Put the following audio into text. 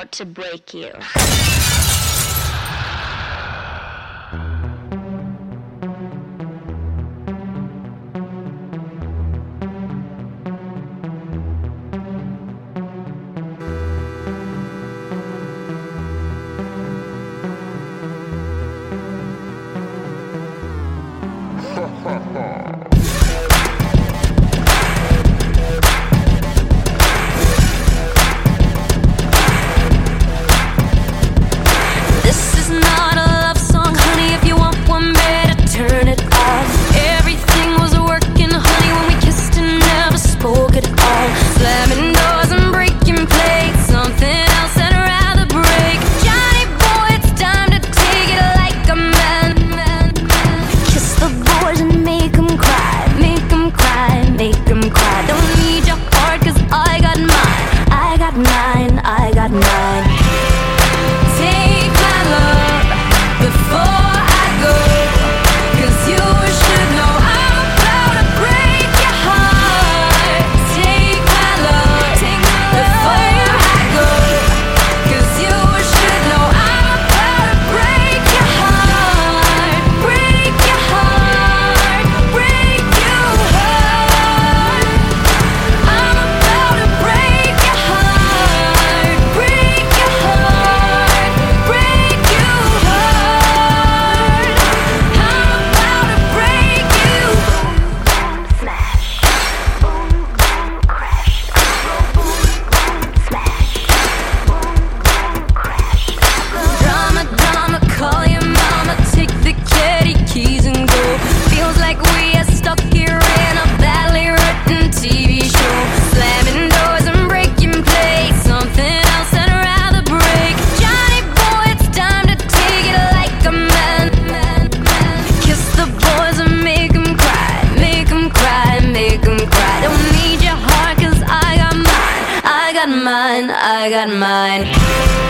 about to break you. This is not a love song, honey. If you want one, better turn it off. Everything was working, honey, when we kissed and never spoke at all. Slamming doors and breaking plates, something else I'd rather break. Johnny boy, it's time to take it like a man. Kiss the boys and make them cry, make them cry, make them cry. Don't need your heart, 'cause I got mine, I got mine, I got mine. Take my love before I go, 'cause you should know I'm about to break your heart. Take my love before I go, 'cause you should know I'm about to break your heart. Break your heart, break your heart. I'm about to break your heart. Break your heart, break your heart. I'm about to break you. Smash, boom, boom, crash. Boom, boom, smash. Boom, boom, crash. Drama, drama, call your mama. Take the caddy keys and go. Feels like we are stuck here in a badly written TV show. Slamming doors and breaking plates, something else I'd rather break. Johnny boy, it's time to take it like a man. Kiss the boys and make them cry, make them cry, make them cry. Don't need your heart, 'cause I got mine, I got mine, I got mine.